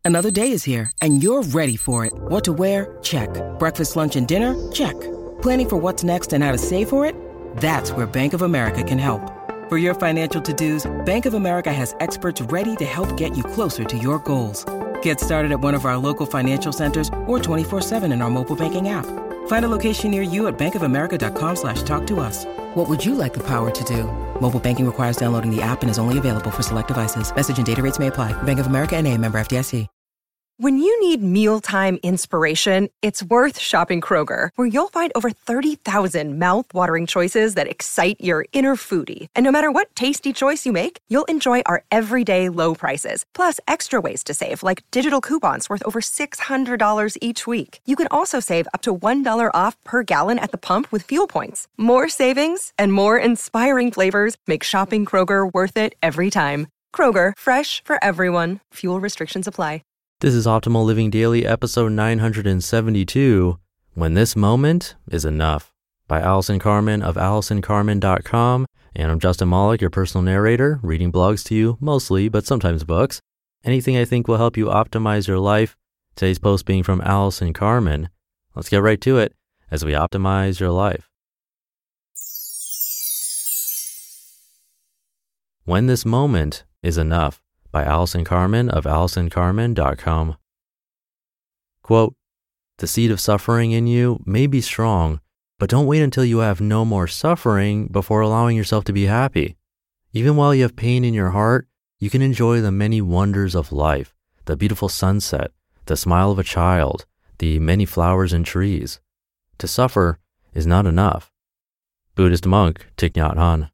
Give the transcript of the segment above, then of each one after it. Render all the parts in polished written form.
Another day is here, and you're ready for it. What to wear? Check. Breakfast, lunch, and dinner? Check. Planning for what's next and how to save for it? That's where Bank of America can help. For your financial to-dos, Bank of America has experts ready to help get you closer to your goals. Get started at one of our local financial centers or 24/7 in our mobile banking app. Find a location near you at bankofamerica.com/talktous. What would you like the power to do? Mobile banking requires downloading the app and is only available for select devices. Message and data rates may apply. Bank of America N.A., member FDIC. When you need mealtime inspiration, it's worth shopping Kroger, where you'll find over 30,000 mouth-watering choices that excite your inner foodie. And no matter what tasty choice you make, you'll enjoy our everyday low prices, plus extra ways to save, like digital coupons worth over $600 each week. You can also save up to $1 off per gallon at the pump with fuel points. More savings and more inspiring flavors make shopping Kroger worth it every time. Kroger, fresh for everyone. Fuel restrictions apply. This is Optimal Living Daily, episode 972, When This Moment Is Enough, by Allison Carmen of AllisonCarmen.com. And I'm Justin Malik, your personal narrator, reading blogs to you, mostly, but sometimes books. Anything I think will help you optimize your life. Today's post being from Allison Carmen. Let's get right to it as we optimize your life. When This Moment Is Enough, by Allison Carmen of AllisonCarmen.com. Quote, "The seed of suffering in you may be strong, but don't wait until you have no more suffering before allowing yourself to be happy. Even while you have pain in your heart, you can enjoy the many wonders of life, the beautiful sunset, the smile of a child, the many flowers and trees. To suffer is not enough." Buddhist monk Thich Nhat Hanh.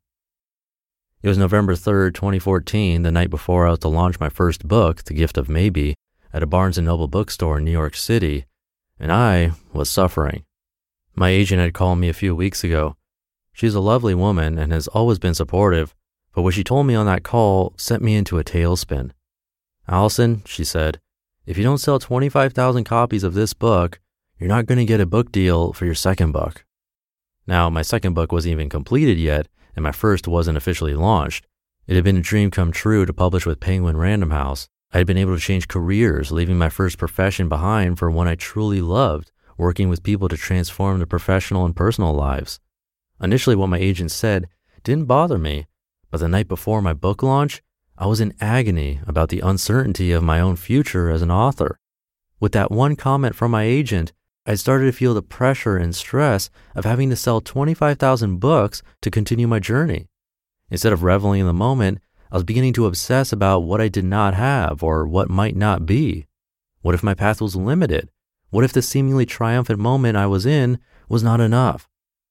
It was November 3rd, 2014, the night before I was to launch my first book, The Gift of Maybe, at a Barnes & Noble bookstore in New York City, and I was suffering. My agent had called me a few weeks ago. She's a lovely woman and has always been supportive, but what she told me on that call sent me into a tailspin. "Allison," she said, "if you don't sell 25,000 copies of this book, you're not going to get a book deal for your second book." Now, my second book wasn't even completed yet, and my first wasn't officially launched. It had been a dream come true to publish with Penguin Random House. I had been able to change careers, leaving my first profession behind for one I truly loved, working with people to transform their professional and personal lives. Initially, what my agent said didn't bother me, but the night before my book launch, I was in agony about the uncertainty of my own future as an author. With that one comment from my agent, I started to feel the pressure and stress of having to sell 25,000 books to continue my journey. Instead of reveling in the moment, I was beginning to obsess about what I did not have or what might not be. What if my path was limited? What if the seemingly triumphant moment I was in was not enough?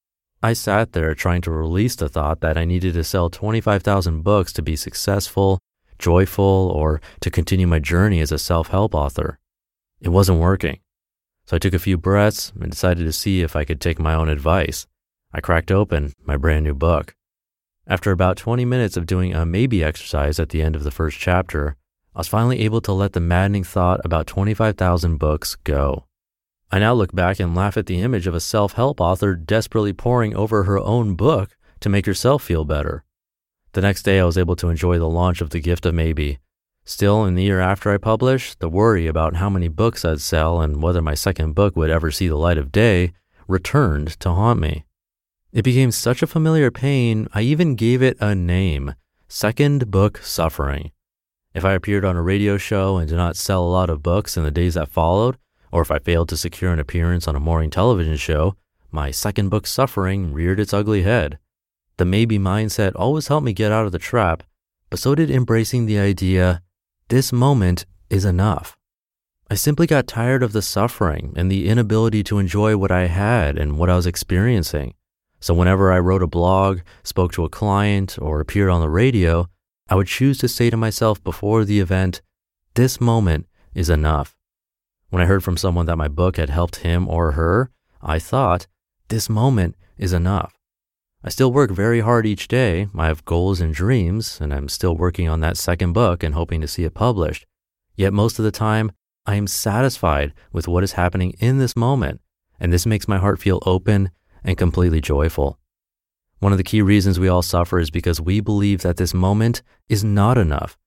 I sat there trying to release the thought that I needed to sell 25,000 books to be successful, joyful, or to continue my journey as a self-help author. It wasn't working. So I took a few breaths and decided to see if I could take my own advice. I cracked open my brand new book. After about 20 minutes of doing a maybe exercise at the end of the first chapter, I was finally able to let the maddening thought about 25,000 books go. I now look back and laugh at the image of a self-help author desperately poring over her own book to make herself feel better. The next day, I was able to enjoy the launch of The Gift of Maybe. Still, in the year after I published, the worry about how many books I'd sell and whether my second book would ever see the light of day returned to haunt me. It became such a familiar pain, I even gave it a name: Second Book Suffering. If I appeared on a radio show and did not sell a lot of books in the days that followed, or if I failed to secure an appearance on a morning television show, my second book suffering reared its ugly head. The maybe mindset always helped me get out of the trap, but so did embracing the idea, this moment is enough. I simply got tired of the suffering and the inability to enjoy what I had and what I was experiencing. So whenever I wrote a blog, spoke to a client, or appeared on the radio, I would choose to say to myself before the event, this moment is enough. When I heard from someone that my book had helped him or her, I thought, this moment is enough. I still work very hard each day. I have goals and dreams, and I'm still working on that second book and hoping to see it published. Yet most of the time, I am satisfied with what is happening in this moment, and this makes my heart feel open and completely joyful. One of the key reasons we all suffer is because we believe that this moment is not enough.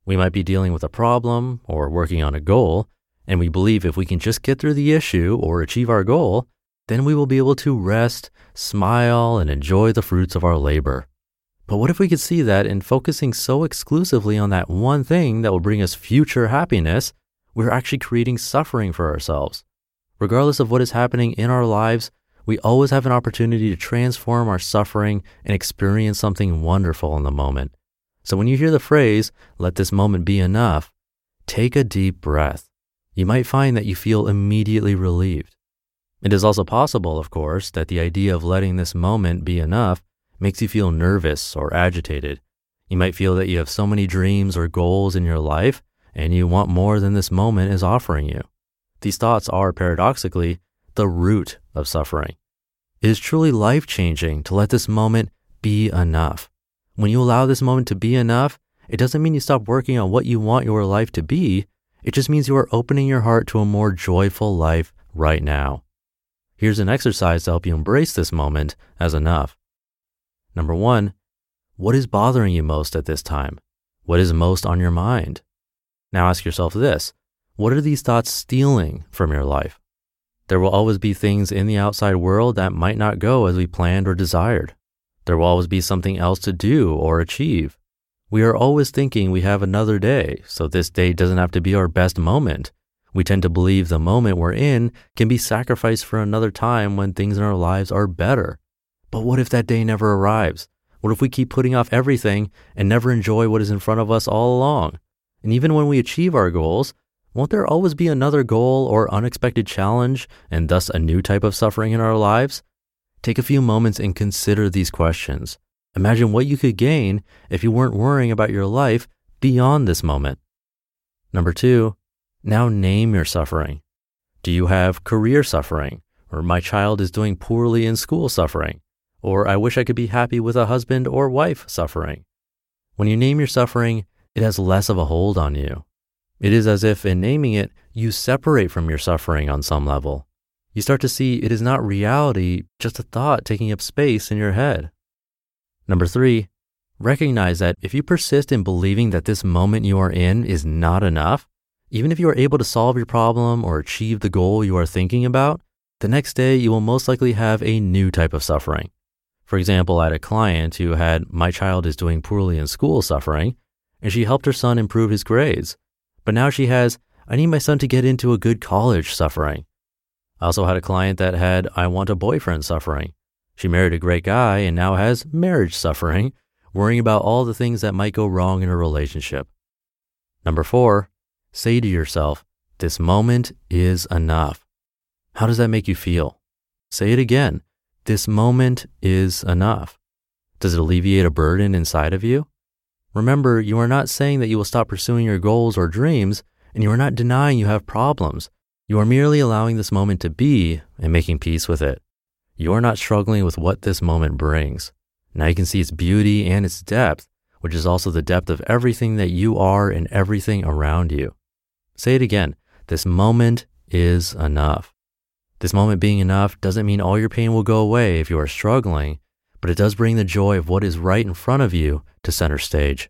We might be dealing with a problem or working on a goal, and we believe if we can just get through the issue or achieve our goal, then we will be able to rest, smile, and enjoy the fruits of our labor. But what if we could see that in focusing so exclusively on that one thing that will bring us future happiness, we're actually creating suffering for ourselves? Regardless of what is happening in our lives, we always have an opportunity to transform our suffering and experience something wonderful in the moment. So when you hear the phrase, "let this moment be enough," take a deep breath. You might find that you feel immediately relieved. It is also possible, of course, that the idea of letting this moment be enough makes you feel nervous or agitated. You might feel that you have so many dreams or goals in your life, and you want more than this moment is offering you. These thoughts are, paradoxically, the root of suffering. It is truly life-changing to let this moment be enough. When you allow this moment to be enough, it doesn't mean you stop working on what you want your life to be. It just means you are opening your heart to a more joyful life right now. Here's an exercise to help you embrace this moment as enough. Number 1, what is bothering you most at this time? What is most on your mind? Now ask yourself this: what are these thoughts stealing from your life? There will always be things in the outside world that might not go as we planned or desired. There will always be something else to do or achieve. We are always thinking we have another day, so this day doesn't have to be our best moment. We tend to believe the moment we're in can be sacrificed for another time when things in our lives are better. But what if that day never arrives? What if we keep putting off everything and never enjoy what is in front of us all along? And even when we achieve our goals, won't there always be another goal or unexpected challenge, and thus a new type of suffering in our lives? Take a few moments and consider these questions. Imagine what you could gain if you weren't worrying about your life beyond this moment. Number 2, now name your suffering. Do you have career suffering, or my child is doing poorly in school suffering, or I wish I could be happy with a husband or wife suffering? When you name your suffering, it has less of a hold on you. It is as if in naming it, you separate from your suffering on some level. You start to see it is not reality, just a thought taking up space in your head. Number 3, recognize that if you persist in believing that this moment you are in is not enough, even if you are able to solve your problem or achieve the goal you are thinking about, the next day you will most likely have a new type of suffering. For example, I had a client who had "my child is doing poorly in school" suffering, and she helped her son improve his grades. But now she has "I need my son to get into a good college" suffering. I also had a client that had "I want a boyfriend" suffering. She married a great guy and now has marriage suffering, worrying about all the things that might go wrong in a relationship. Number 4, say to yourself, "This moment is enough." How does that make you feel? Say it again. This moment is enough. Does it alleviate a burden inside of you? Remember, you are not saying that you will stop pursuing your goals or dreams, and you are not denying you have problems. You are merely allowing this moment to be and making peace with it. You are not struggling with what this moment brings. Now you can see its beauty and its depth, which is also the depth of everything that you are and everything around you. Say it again. This moment is enough. This moment being enough doesn't mean all your pain will go away if you are struggling, but it does bring the joy of what is right in front of you to center stage.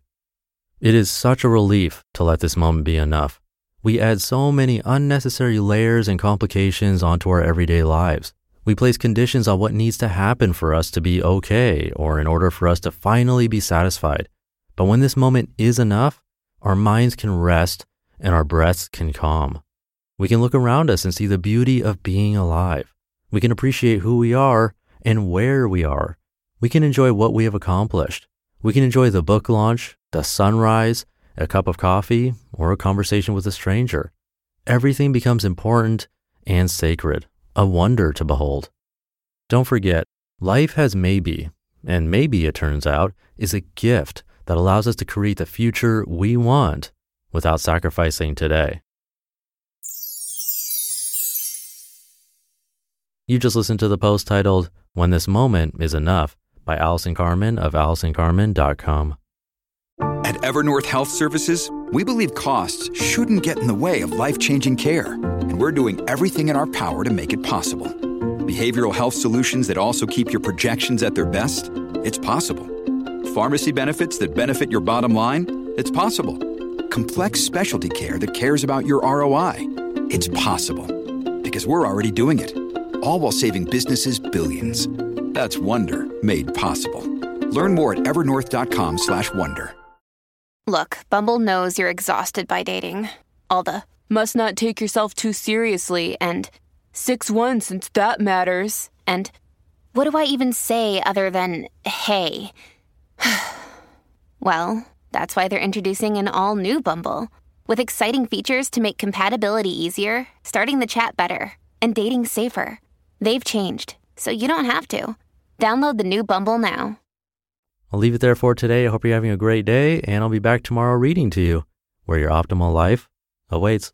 It is such a relief to let this moment be enough. We add so many unnecessary layers and complications onto our everyday lives. We place conditions on what needs to happen for us to be okay or in order for us to finally be satisfied. But when this moment is enough, our minds can rest and our breaths can calm. We can look around us and see the beauty of being alive. We can appreciate who we are and where we are. We can enjoy what we have accomplished. We can enjoy the book launch, the sunrise, a cup of coffee, or a conversation with a stranger. Everything becomes important and sacred, a wonder to behold. Don't forget, life has maybe, and maybe, it turns out, is a gift that allows us to create the future we want without sacrificing today. You just listened to the post titled, "When This Moment Is Enough" by Allison Carmen of AllisonCarmen.com. At Evernorth Health Services, we believe costs shouldn't get in the way of life-changing care, and we're doing everything in our power to make it possible. Behavioral health solutions that also keep your projections at their best? It's possible. Pharmacy benefits that benefit your bottom line? It's possible. complex specialty care that cares about your ROI. It's possible because we're already doing it, all while saving businesses billions. That's Wonder made possible. Learn more at evernorth.com/wonder. Look, Bumble knows you're exhausted by dating. All the must not take yourself too seriously and 6'1" since that matters. And what do I even say other than hey? Well, that's why they're introducing an all-new Bumble with exciting features to make compatibility easier, starting the chat better, and dating safer. They've changed, so you don't have to. Download the new Bumble now. I'll leave it there for today. I hope you're having a great day, and I'll be back tomorrow reading to you, where your optimal life awaits.